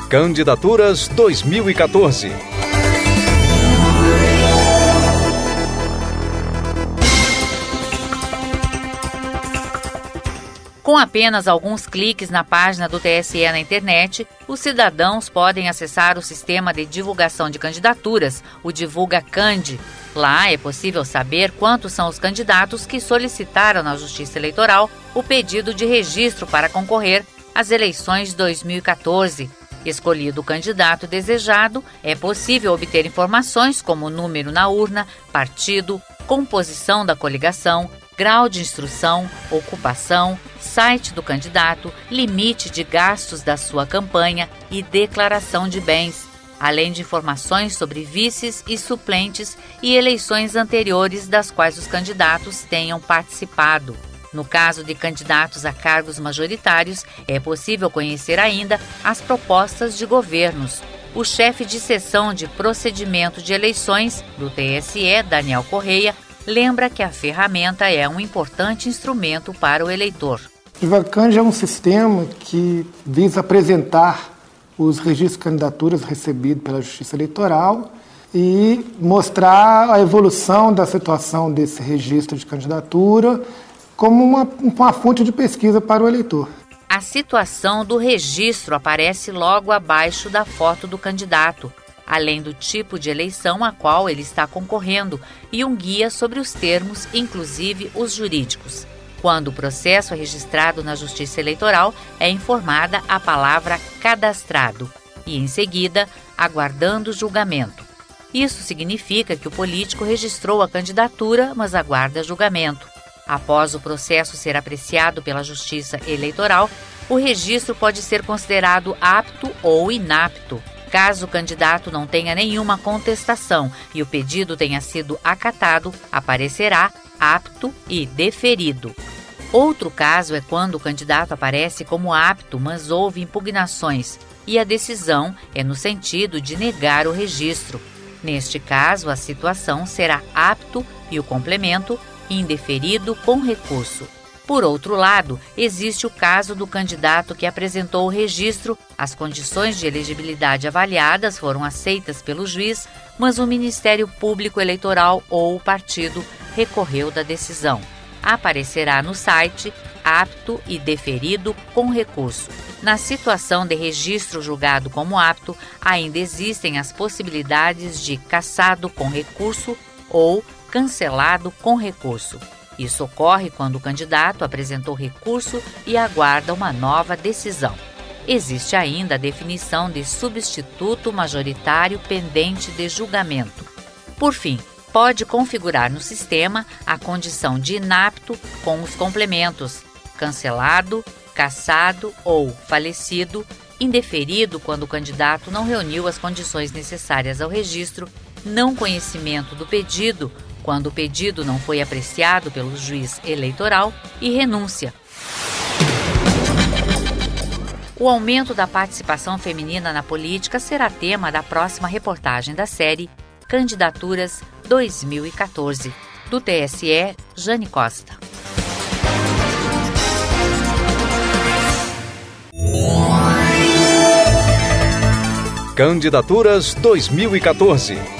Candidaturas 2014. Com apenas alguns cliques na página do TSE na internet, os cidadãos podem acessar o sistema de divulgação de candidaturas, o Divulga Cand. Lá é possível saber quantos são os candidatos que solicitaram na Justiça Eleitoral o pedido de registro para concorrer às eleições de 2014. Escolhido o candidato desejado, é possível obter informações como número na urna, partido, composição da coligação, grau de instrução, ocupação, site do candidato, limite de gastos da sua campanha e declaração de bens, além de informações sobre vices e suplentes e eleições anteriores das quais os candidatos tenham participado. No caso de candidatos a cargos majoritários, é possível conhecer ainda as propostas de governos. O chefe de seção de procedimento de eleições do TSE, Daniel Correia, lembra que a ferramenta é um importante instrumento para o eleitor. O Divulga Cand é um sistema que visa apresentar os registros de candidaturas recebidos pela Justiça Eleitoral e mostrar a evolução da situação desse registro de candidatura como uma fonte de pesquisa para o eleitor. A situação do registro aparece logo abaixo da foto do candidato, além do tipo de eleição a qual ele está concorrendo e um guia sobre os termos, inclusive os jurídicos. Quando o processo é registrado na Justiça Eleitoral, é informada a palavra cadastrado e, em seguida, aguardando julgamento. Isso significa que o político registrou a candidatura, mas aguarda julgamento. Após o processo ser apreciado pela Justiça Eleitoral, o registro pode ser considerado apto ou inapto. Caso o candidato não tenha nenhuma contestação e o pedido tenha sido acatado, aparecerá apto e deferido. Outro caso é quando o candidato aparece como apto, mas houve impugnações, e a decisão é no sentido de negar o registro. Neste caso, a situação será apto e o complemento indeferido com recurso. Por outro lado, existe o caso do candidato que apresentou o registro, as condições de elegibilidade avaliadas foram aceitas pelo juiz, mas o Ministério Público Eleitoral ou o partido recorreu da decisão. Aparecerá no site apto e deferido com recurso. Na situação de registro julgado como apto, ainda existem as possibilidades de cassado com recurso ou cancelado com recurso. Isso ocorre quando o candidato apresentou recurso e aguarda uma nova decisão. Existe ainda a definição de substituto majoritário pendente de julgamento. Por fim, pode configurar no sistema a condição de inapto com os complementos cancelado, cassado ou falecido, indeferido quando o candidato não reuniu as condições necessárias ao registro, não conhecimento do pedido quando o pedido não foi apreciado pelo juiz eleitoral e renúncia. O aumento da participação feminina na política será tema da próxima reportagem da série Candidaturas 2014, do TSE, Jane Costa. Candidaturas 2014.